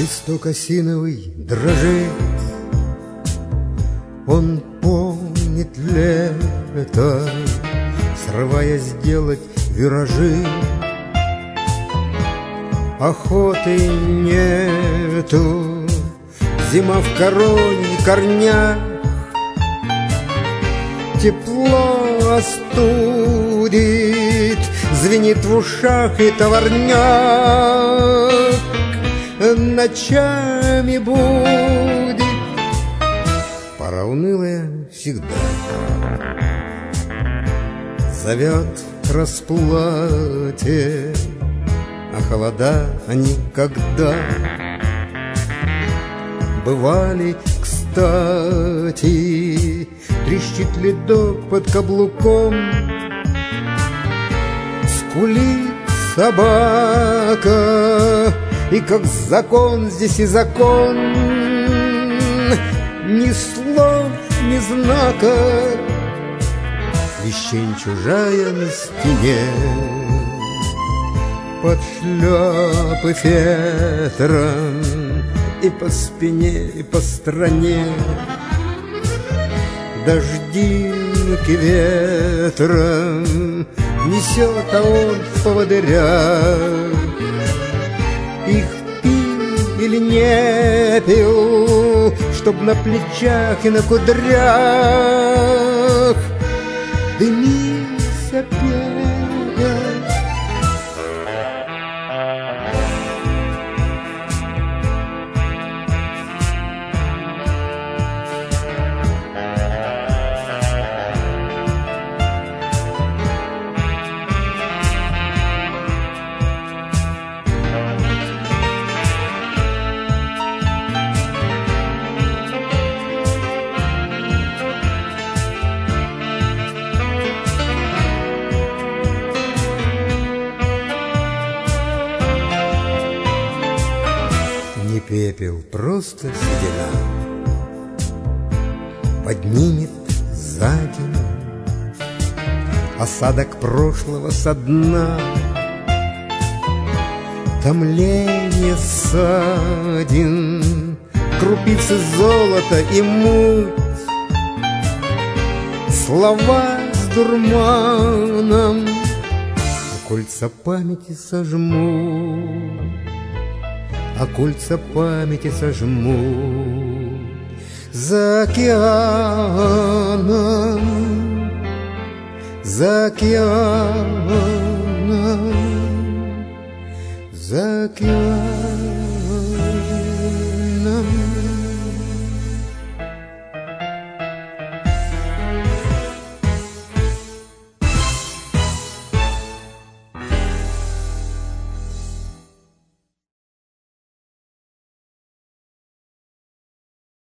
Листок осиновый дрожит, он помнит лето, срывая сделать виражи. Охоты нету, зима в короне, корнях, тепло остудит, звенит в ушах и товарняк ночами будет. Пора унылая всегда зовет к расплате, а холода они когда бывали кстати. Трещит ледок под каблуком, скулит собака, и как закон здесь и закон, ни слов, ни знака, вещень чужая на стене. Под шляпы фетром и по спине, и по стране дождинки ветром несет, а он в поводырях. Их пил или не пил, чтоб на плечах и на кудрях дымился пепел. Не пепел, просто седина поднимет за день осадок прошлого со дна. Томление ссадин, крупицы золота и муть, слова с дурманом, а кольца памяти сожмут, а кольца памяти сожмут. За океаном, за океаном, за океаном.